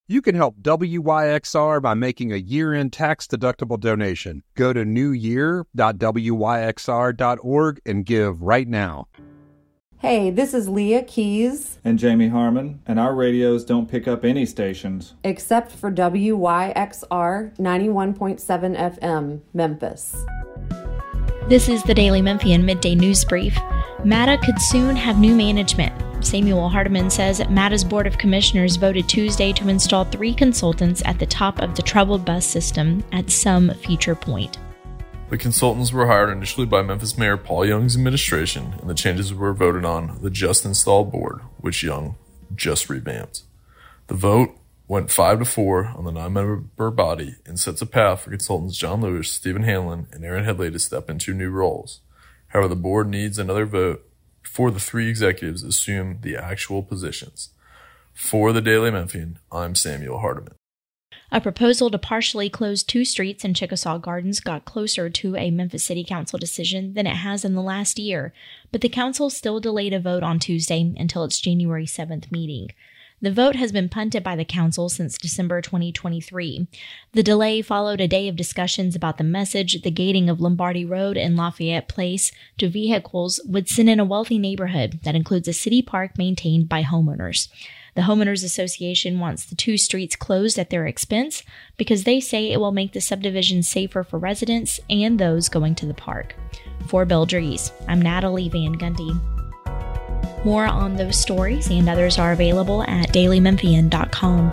You can help WYXR by making a year-end tax-deductible donation. Go to newyear.wyxr.org and give right now. Hey, this is Leah Keys. And Jamie Harmon, and our radios don't pick up any stations. Except for WYXR 91.7 FM, Memphis. This is the Daily Memphian Midday News Brief. MATA could soon have new management. Samuel Hardiman says MATA's Board of Commissioners voted Tuesday to install 3 consultants at the top of the troubled bus system at some future point. The consultants were hired initially by Memphis Mayor Paul Young's administration, and the changes were voted on the just installed board, which Young just revamped. The vote went 5-4 on the 9-member body and sets a path for consultants John Lewis, Stephen Hanlon, and Aaron Headley to step into new roles. However, the board needs another vote before the 3 executives assume the actual positions. For the Daily Memphian, I'm Samuel Hardiman. A proposal to partially close 2 streets in Chickasaw Gardens got closer to a Memphis City Council decision than it has in the last year, but the council still delayed a vote on Tuesday until its January 7th meeting. The vote has been punted by the council since December 2023. The delay followed a day of discussions about the message the gating of Lombardi Road and Lafayette Place to vehicles would send in a wealthy neighborhood that includes a city park maintained by homeowners. The Homeowners Association wants the 2 streets closed at their expense because they say it will make the subdivision safer for residents and those going to the park. For Bill Dries, I'm Natalie Van Gundy. More on those stories and others are available at dailymemphian.com.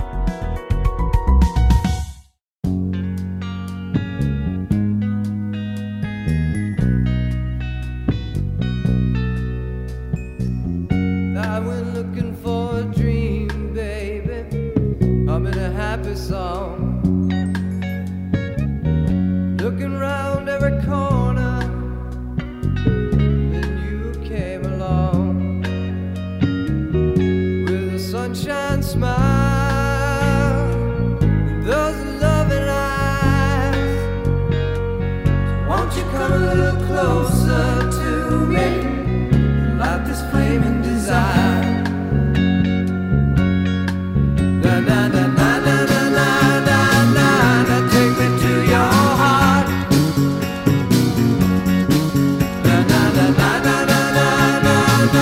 I went looking for a dream, baby. I'm in a happy song. Looking round every corner, then you came along. Sunshine smile, those loving eyes. So won't you come a little closer to me, light this flaming desire. Na na na na na na na na na, take me to your heart. Na na na na na na na na.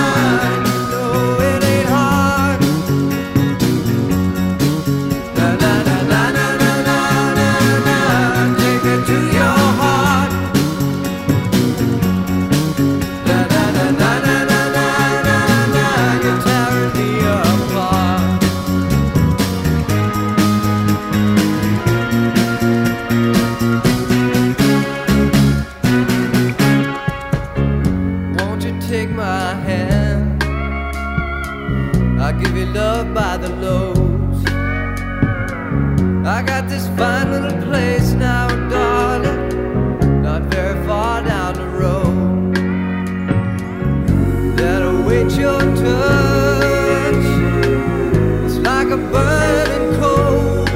Take my hand, I'll give you love by the loaves. I got this fine little place now, darling, not very far down the road, that awaits your touch. It's like a burning coal,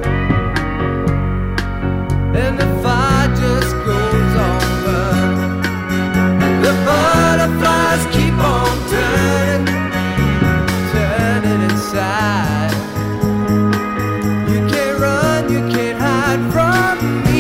and the fire just goes on burning. The butterflies keep on turning, turning inside. You can't run, you can't hide from me.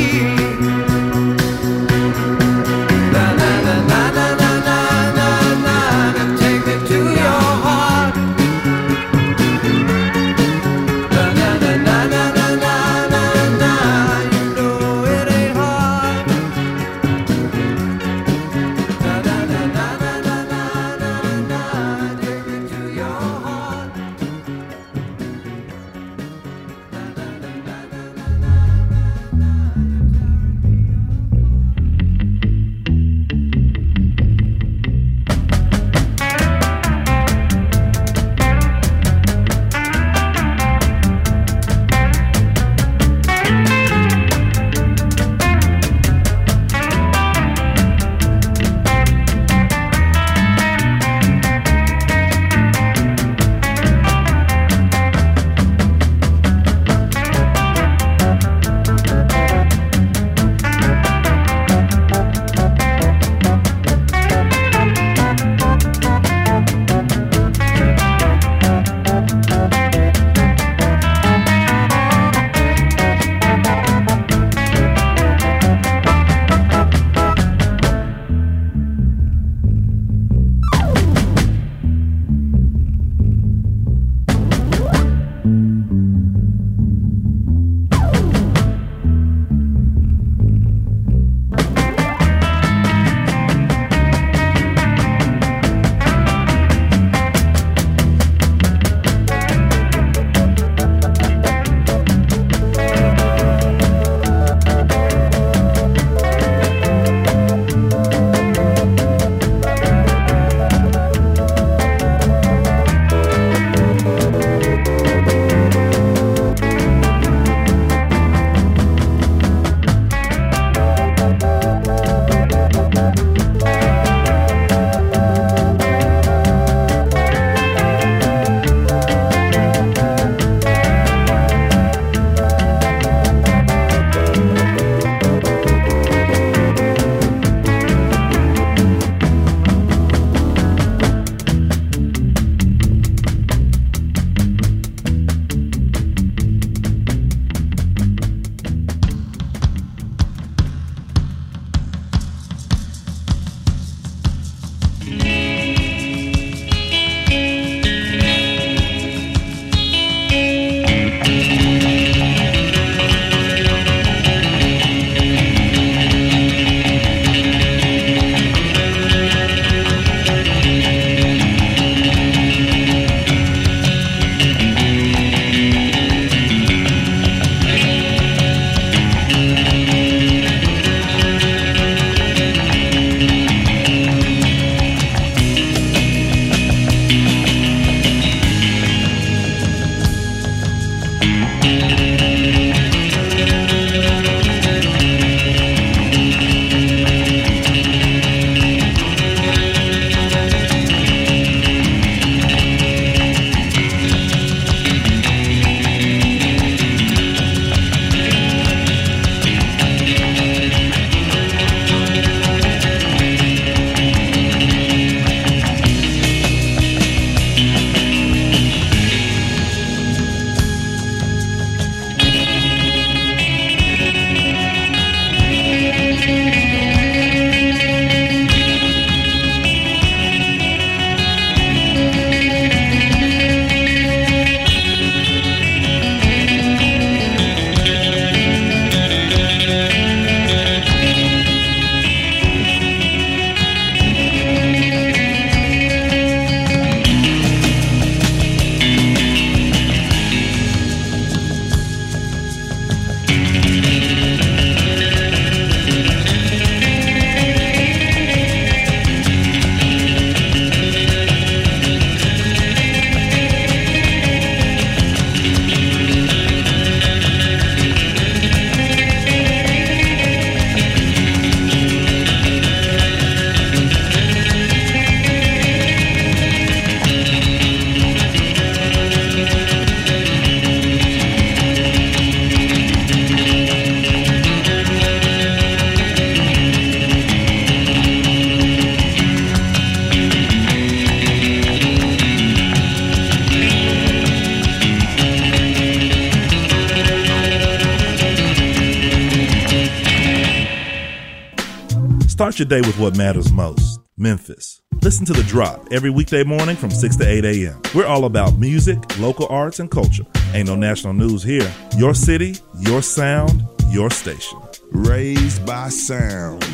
Start your day with what matters most. Memphis. Listen to The Drop every weekday morning from 6 to 8 a.m. We're all about music, local arts, and culture. Ain't no national news here. Your city, your sound, your station. Raised by sound.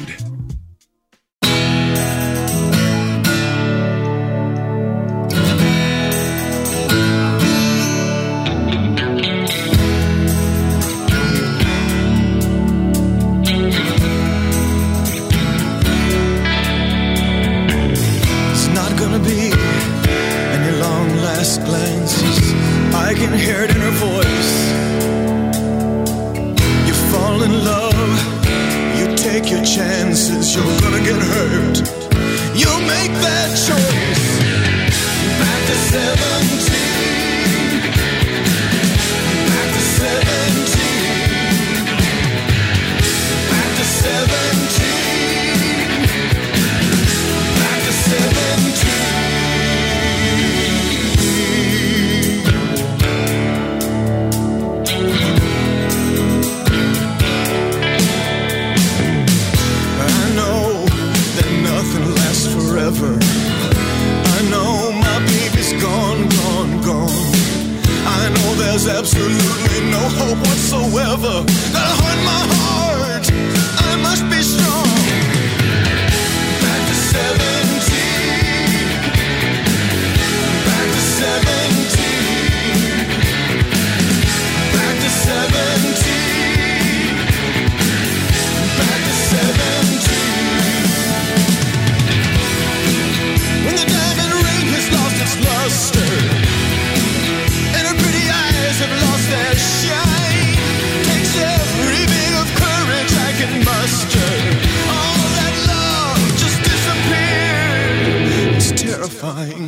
Glances, I can hear it in her voice. You fall in love, you take your chances, you're gonna get hurt. You'll make that choice. Back to 17. Back to 17. Back to 17. Back to 17. Forever. I know my baby's gone, gone, gone. I know there's absolutely no hope whatsoever. Gotta hurt my heart, I must be strong. Back to 17. Back to 17. Back to 17. Back to 17. Luster, and her pretty eyes have lost their shine. Takes every bit of courage I can muster. All that love just disappeared. It's terrifying.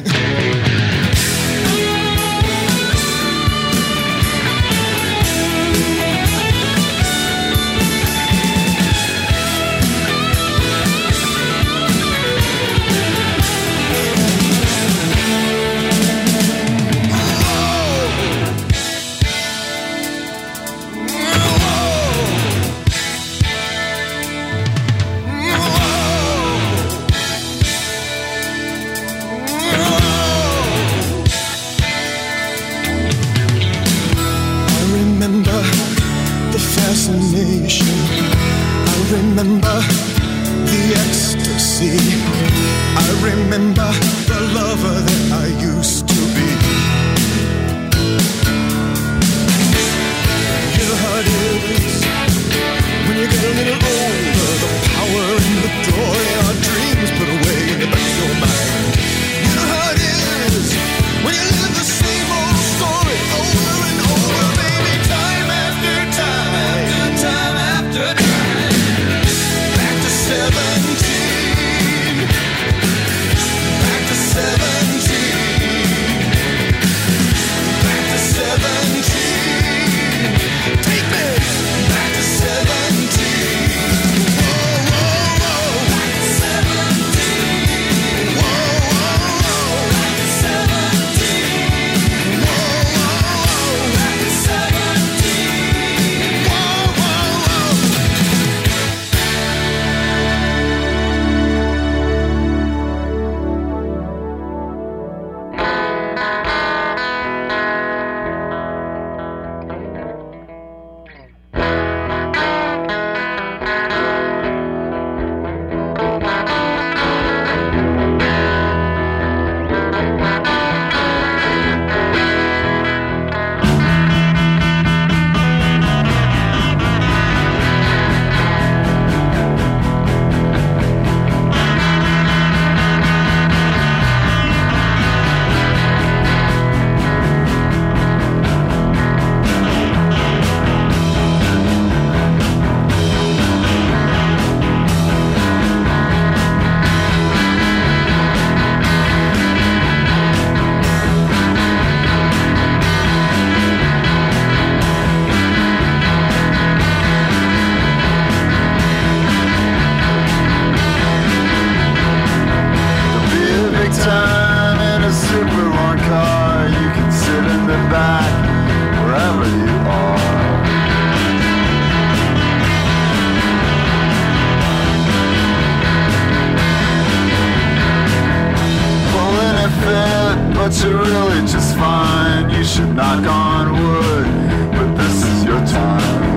I remember the ecstasy. I remember the lover that I used to be. You know how it is when you get a little older. The power and the joy our dreams put away in the back of your mind. You know how it is when you live the same old story over and over, baby, time after time after time after time. Back to 17. Back things are really just fine. You should knock on wood, but this is your time.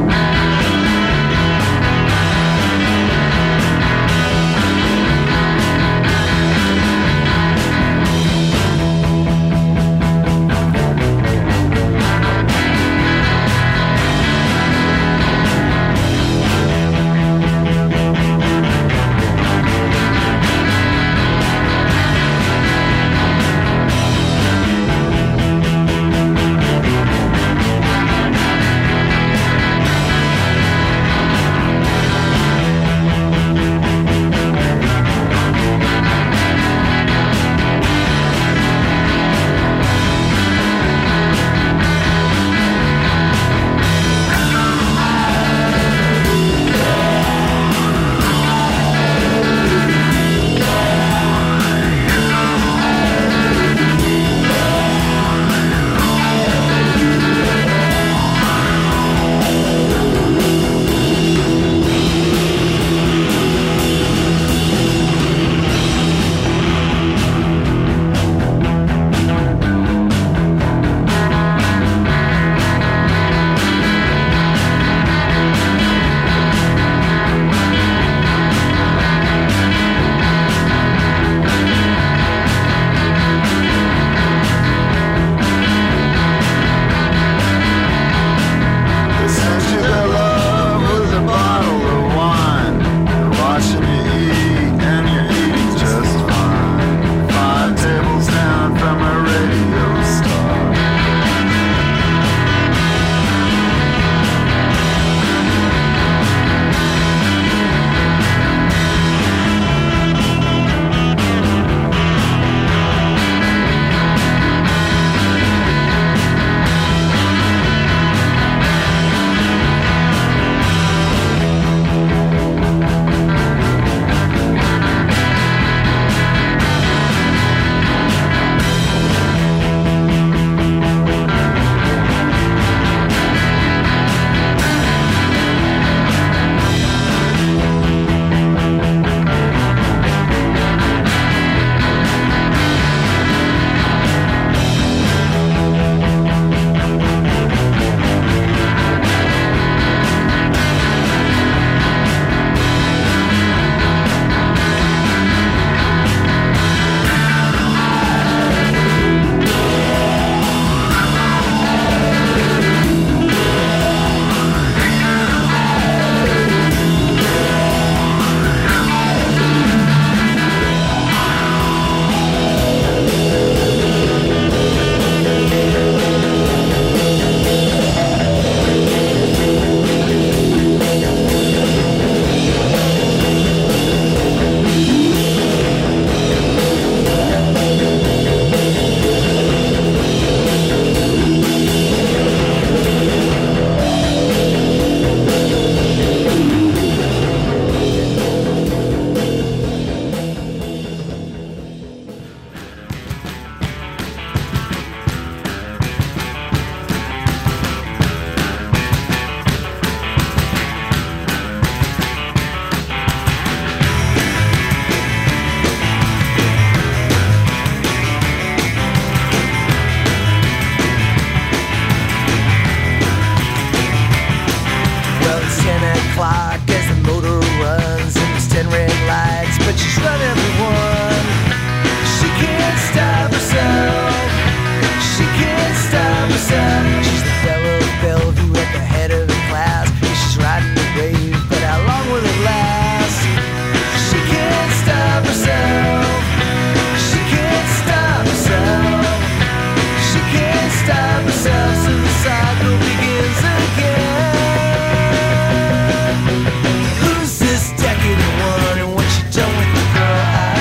Who's this decadent woman and what you done with the girl?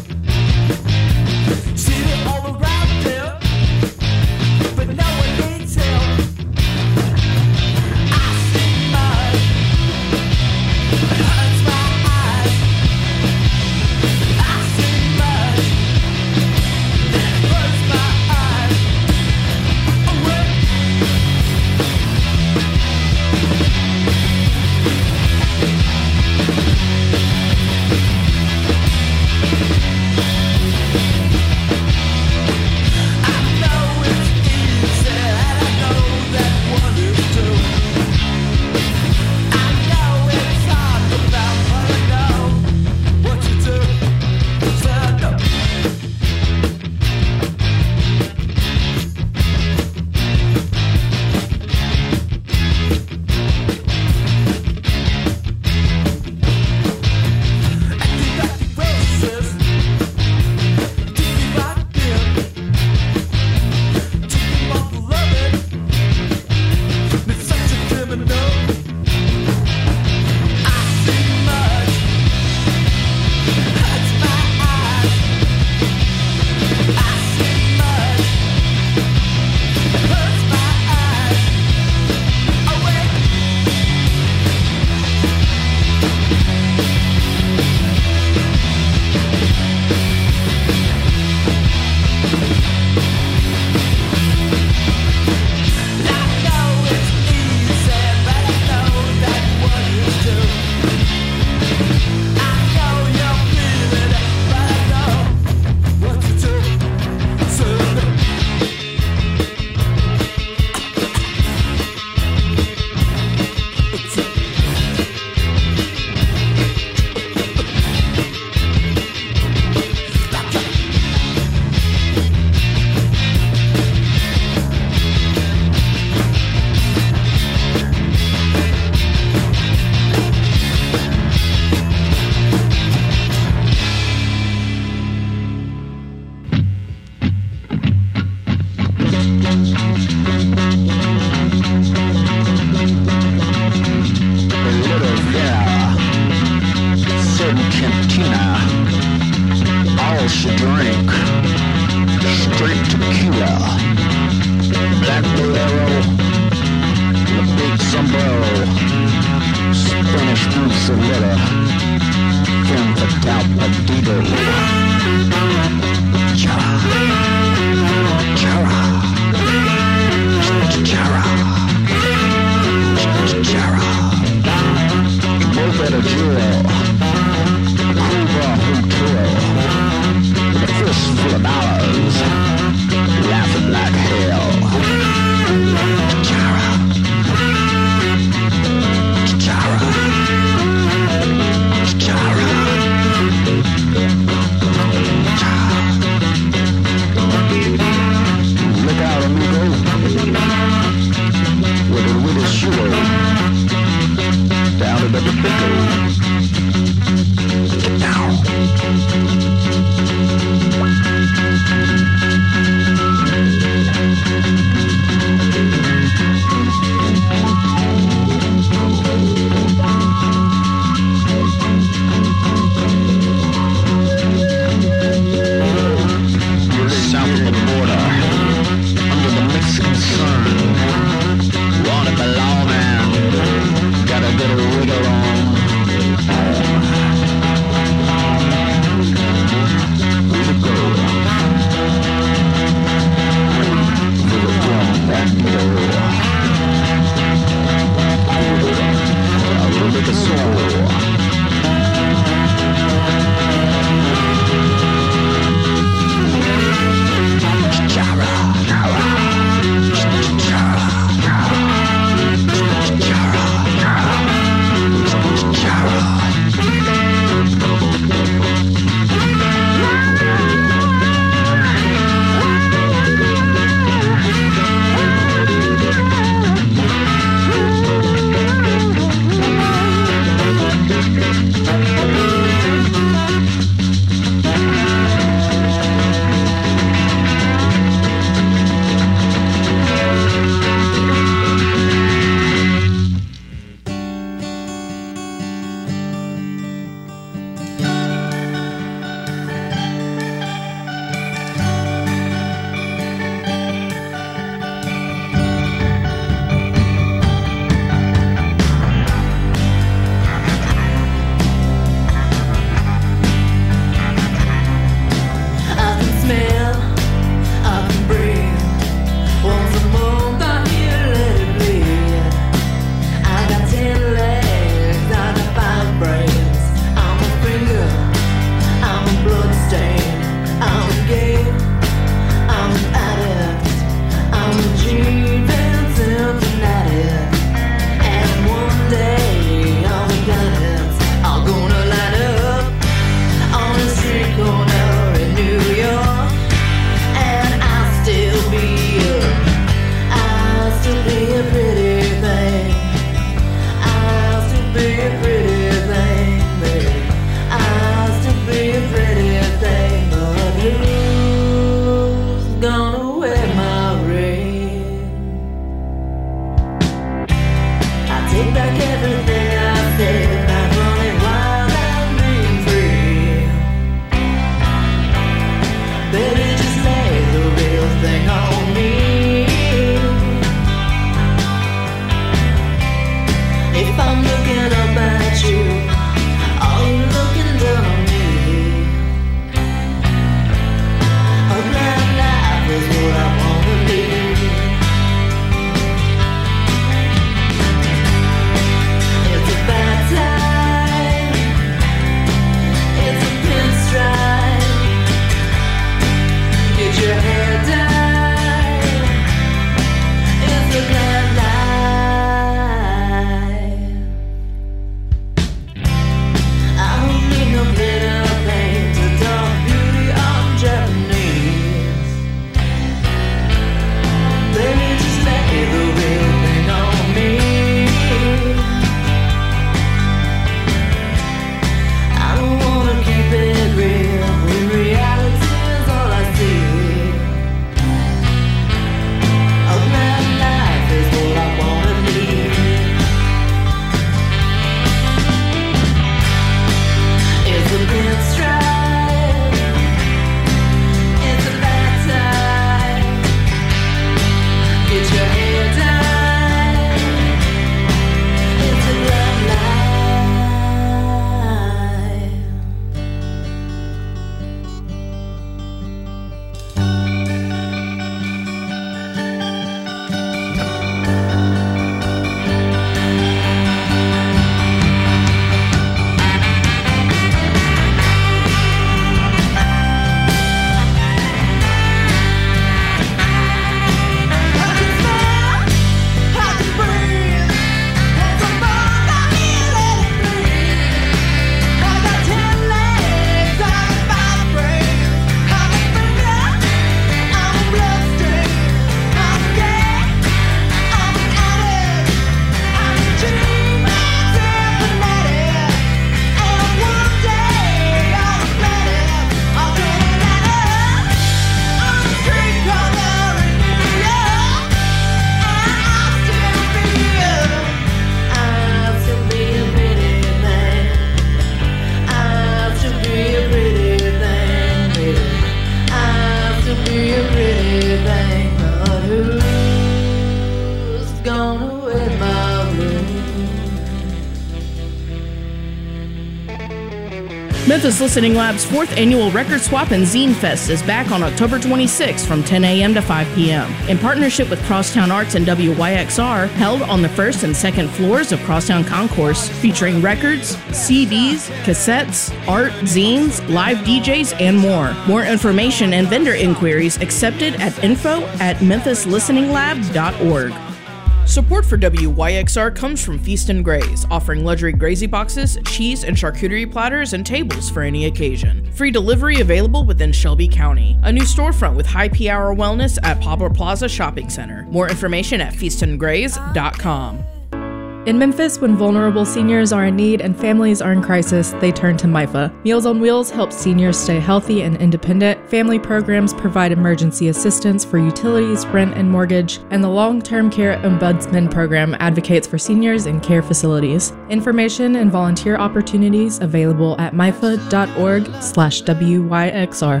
Memphis Listening Lab's 4th annual Record Swap and Zine Fest is back on October 26 from 10 a.m. to 5 p.m. In partnership with Crosstown Arts and WYXR, held on the 1st and 2nd floors of Crosstown Concourse, featuring records, CDs, cassettes, art, zines, live DJs, and more. More information and vendor inquiries accepted at info@memphislisteninglab.org. Support for WYXR comes from Feast and Graze, offering luxury grazy boxes, cheese and charcuterie platters, and tables for any occasion. Free delivery available within Shelby County. A new storefront with high hour wellness at Poplar Plaza Shopping Center. More information at feastandgraze.com. In Memphis, when vulnerable seniors are in need and families are in crisis, they turn to MIFA. Meals on Wheels helps seniors stay healthy and independent. Family programs provide emergency assistance for utilities, rent, and mortgage. And the Long-Term Care Ombudsman program advocates for seniors in care facilities. Information and volunteer opportunities available at mifa.org/WYXR.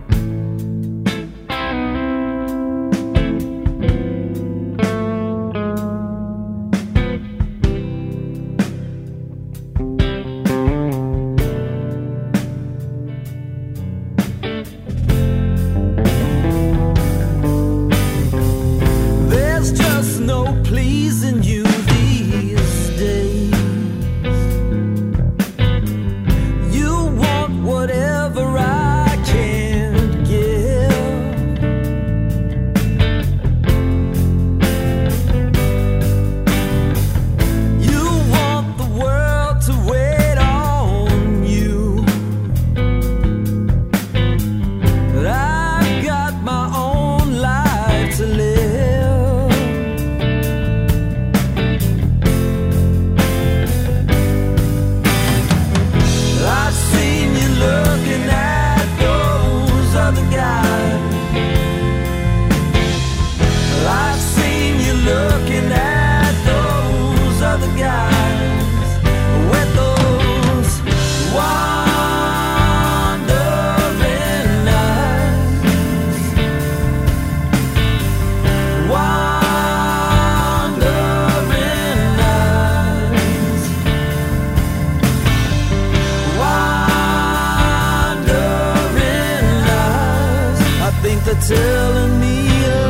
Telling me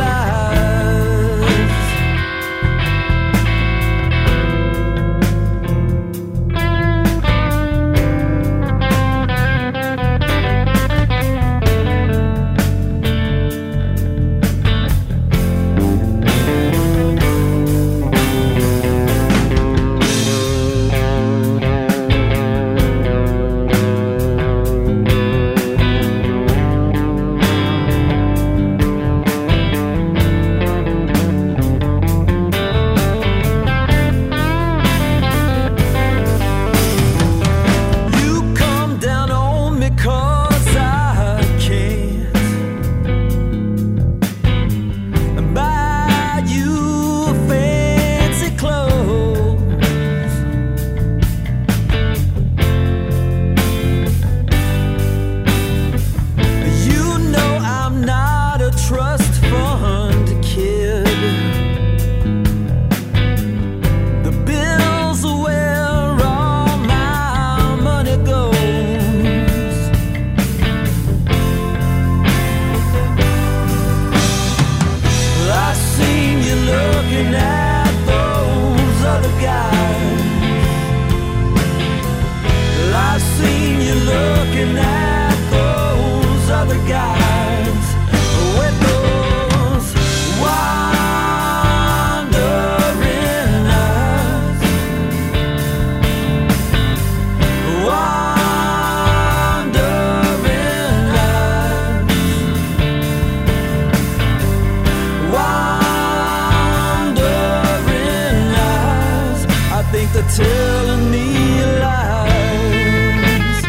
lies. Telling me lies.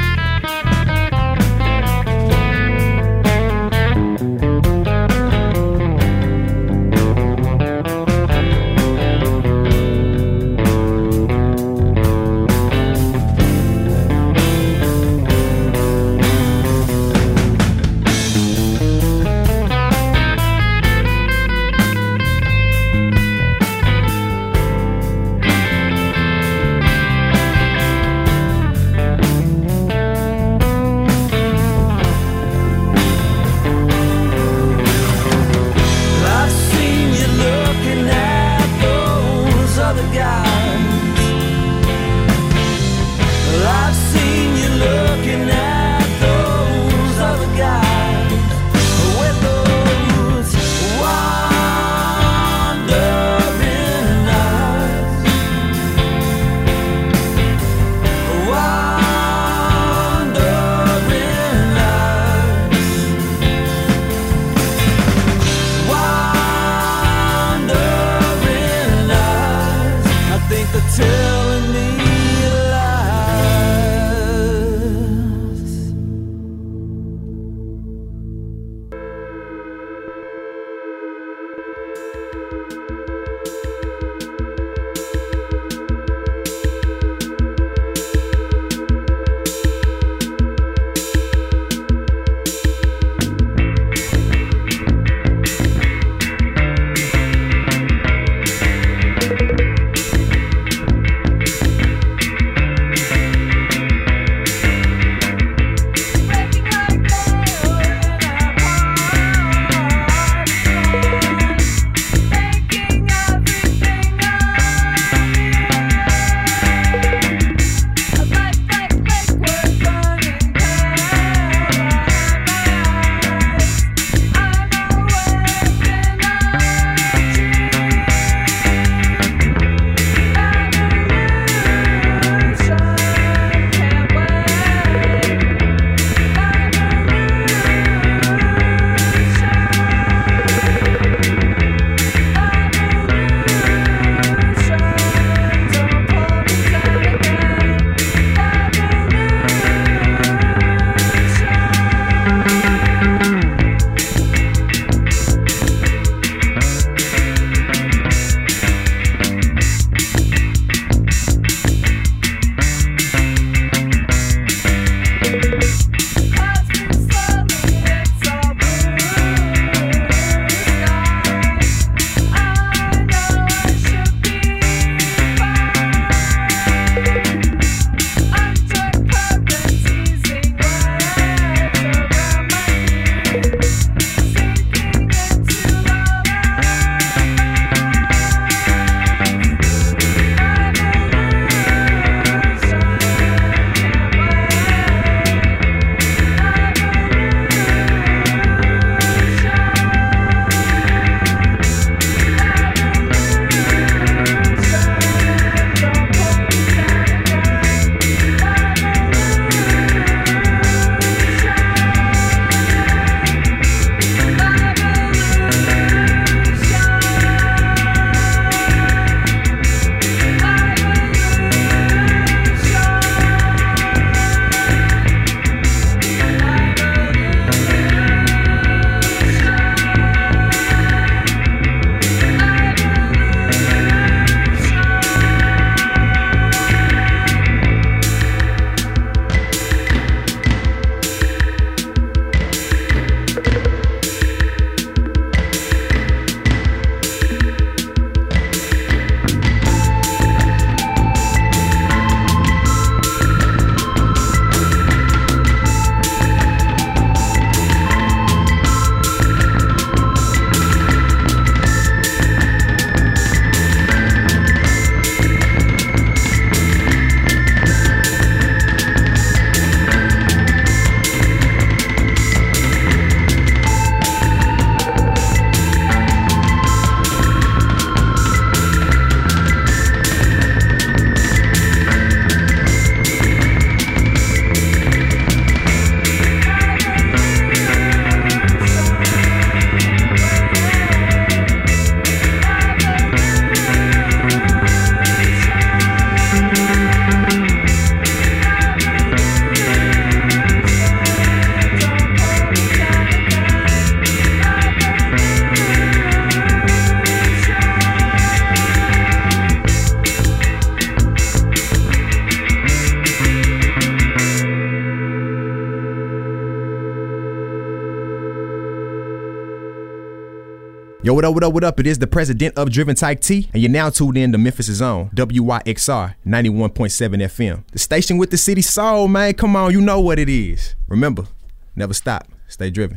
Yo, what up? It is the president of Driven Type T, and you're now tuned in to Memphis' own WYXR 91.7 FM. The station with the city soul, man. Come on, you know what it is. Remember, never stop. Stay driven.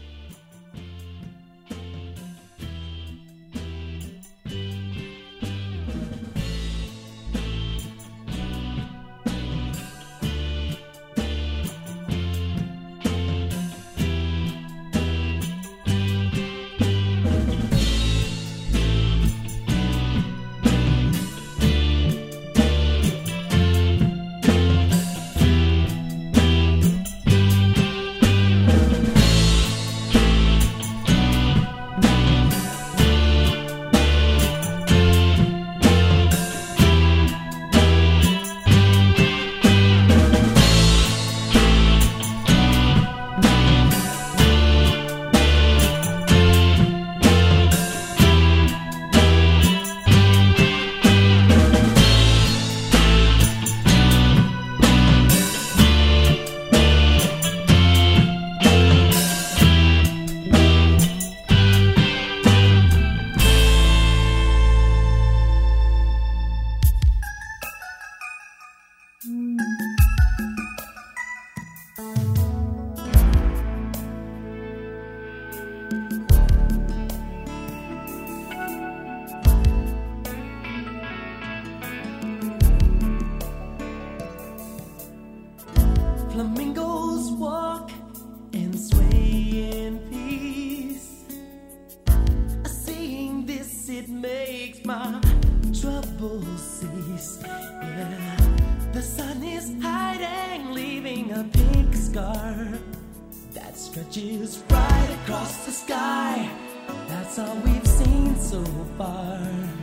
Flamingos walk and sway in peace. Seeing this, it makes my troubles cease. Yeah, the sun is hiding, leaving a pink scar that stretches right across the sky. That's all we've seen so far.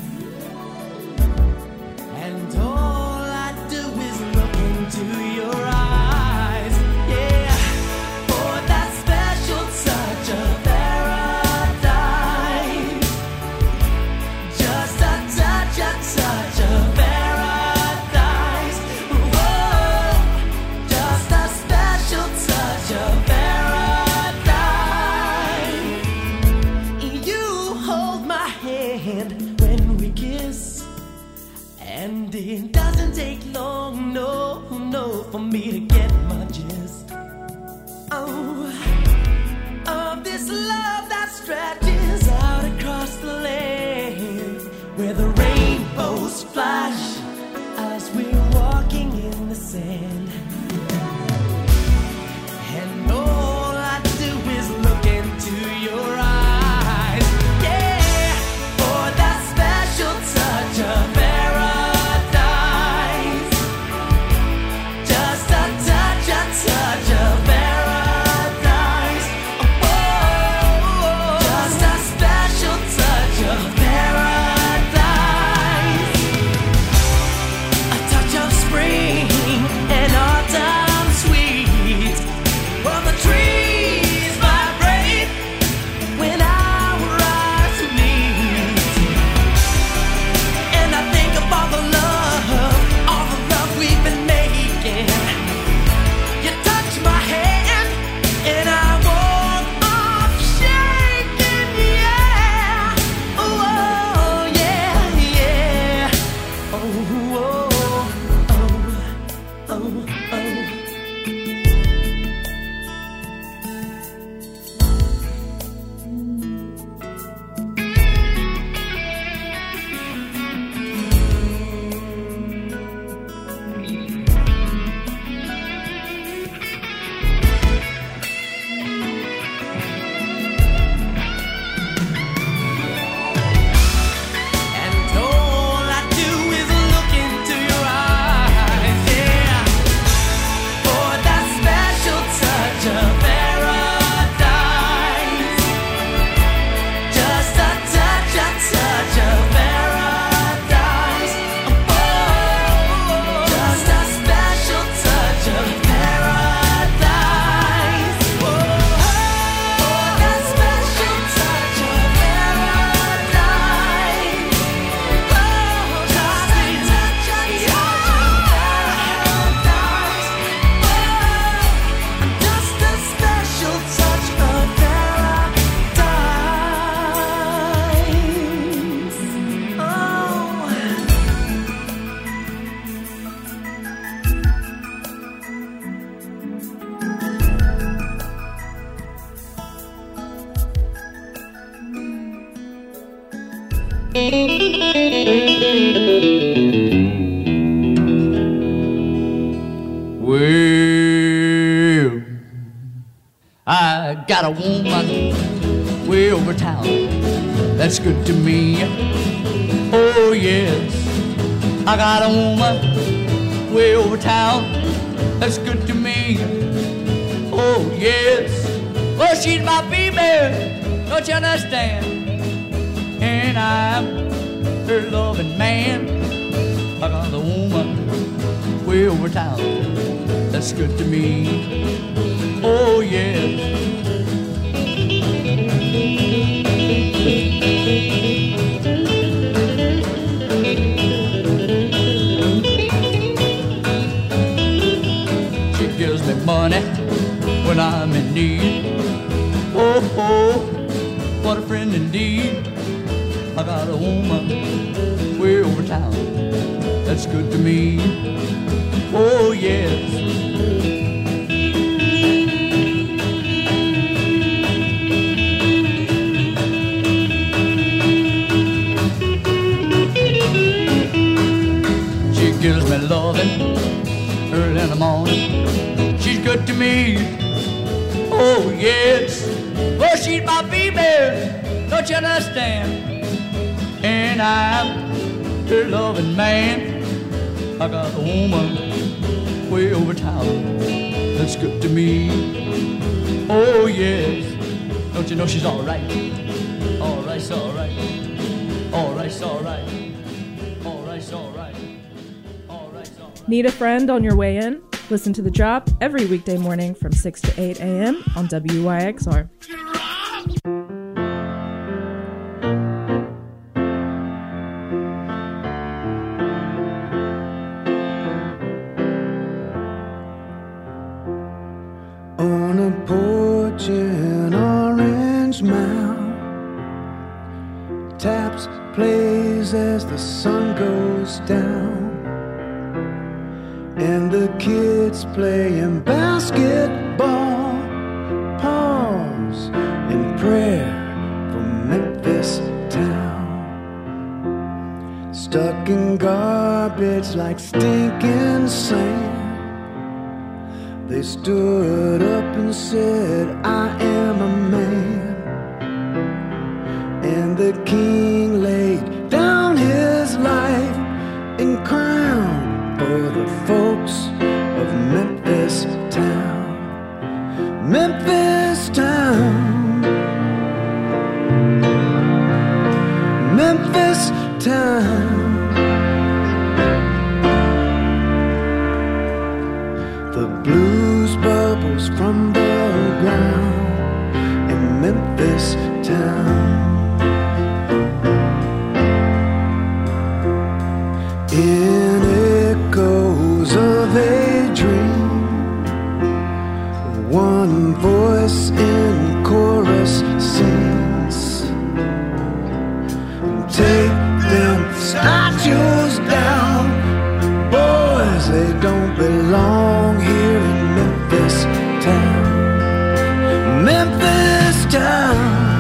And all I do is look into your eyes, yeah, for that special touch of paradise. Just a touch of paradise. Whoa, just a special touch of paradise. You hold my hand when we kiss, and it doesn't take long, no, for me to get my gist. Oh, of this love that stretches out across the land, where the rainbows flash as we're walking in the sand. And all I do is look into your eyes, yeah, for that special touch of paradise. Just a touch of paradise. Oh, just a Well, I got a woman way over town that's good to me. Oh yes, I got a woman way over town that's good to me. Oh yes, well she's my female, don't you understand? And I'm her loving man. I got a woman way over town that's good to me. Oh yes. She gives me money when I'm in need. Oh, oh, what a friend indeed. I got a woman way over town that's good to me. Oh yes. She gives me loving early in the morning. She's good to me. Oh yes. Well, she's my female, don't you understand? And I'm her loving man. I got a woman way over town that's good to me. Oh yes. Don't you know she's all right? All right's all right. All right's all right. All right's all right. All right's all right. Need a friend on your way in? Listen to The Drop every weekday morning from 6 to 8 a.m. on WYXR. On a porch in Orange Mound, Taps plays as the sun goes down, and the kids playing basketball. Pause in prayer for Memphis town, stuck in garbage like stinking sand. They stood up and said, I am a man. And the king laid down his life and crowned for the folks of Memphis town. Memphis town. Memphis town. The blues bubbles from the ground in Memphis town. In echoes of a dream, one voice in chorus sings, take them statues down. Boys, they don't belong here in Memphis town. Memphis town.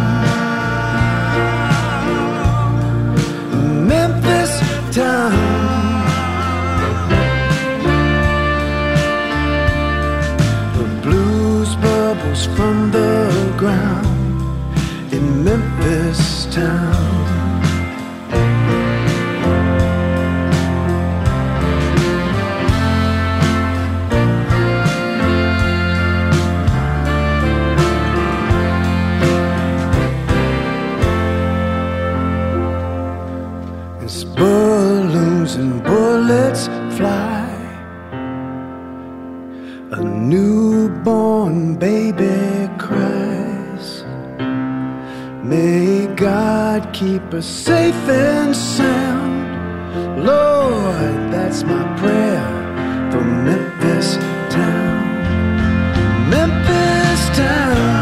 Memphis town. The blues bubbles from the ground in Memphis town. Balloons and bullets fly. A newborn baby cries. May God keep us safe and sound. Lord, that's my prayer for Memphis town. Memphis town.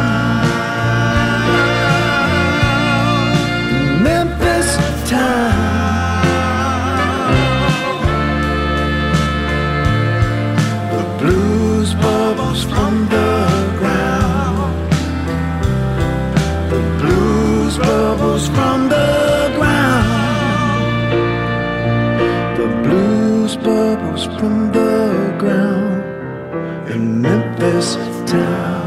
Memphis town. Blues bubbles from the ground. The blues bubbles from the ground. town.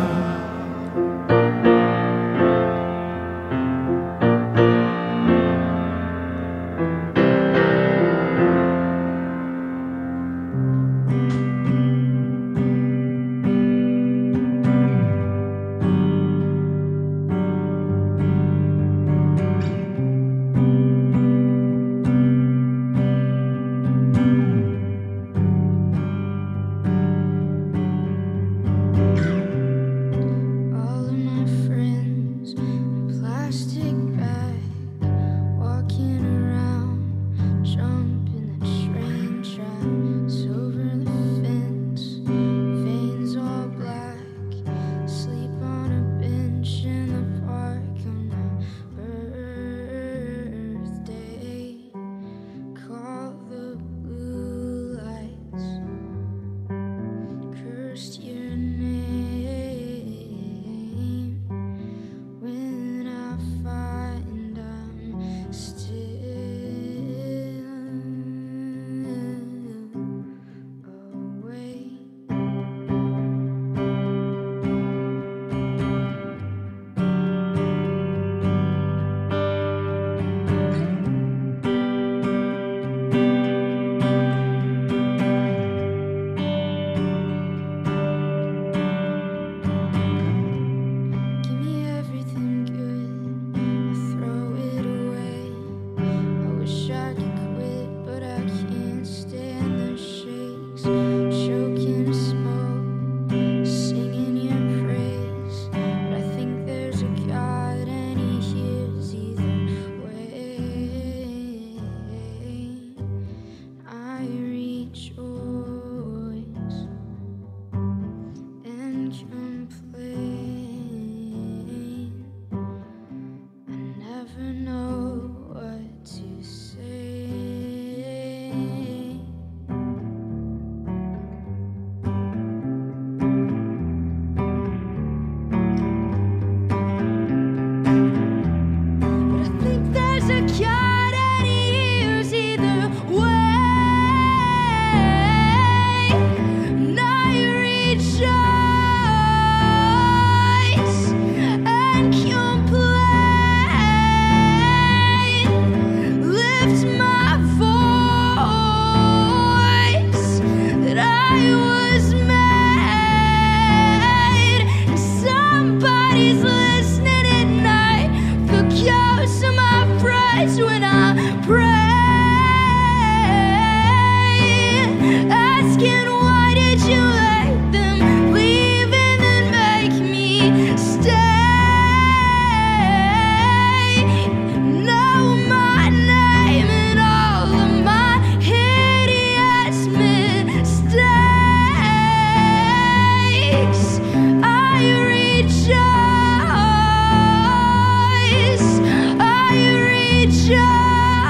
I rejoice.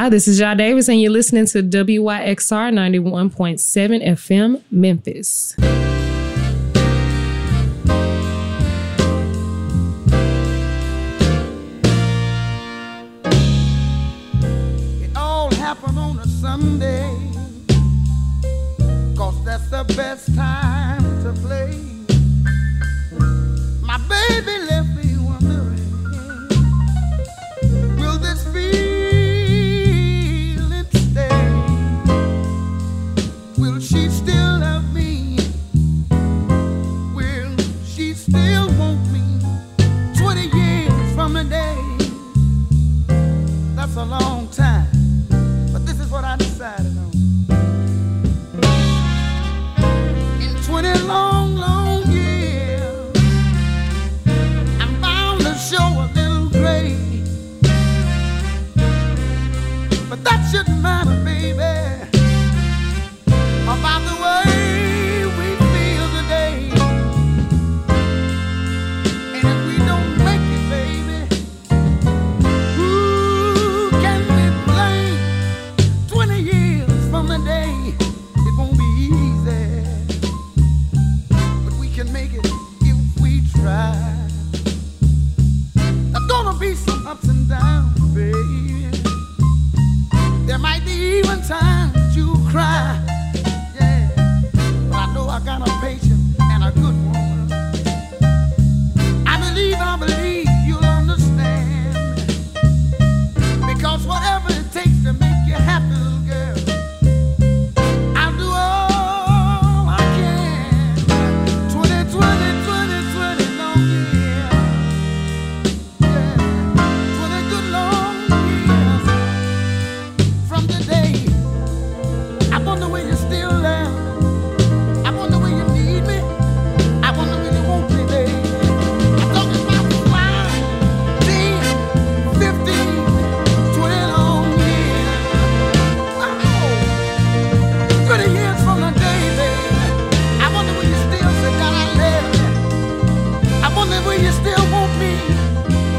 Hi, this is Ja Davis, and you're listening to WYXR 91.7 FM, Memphis. It all happened on a Sunday, 'cause that's the best time to play. My baby left me wondering, will this feeling stay? Will she still love me? Will she still want me? 20 years from today, that's a long time, but this is what I decided on. In 20 long, long years, I'm bound to show a little gray, but that shouldn't matter, baby.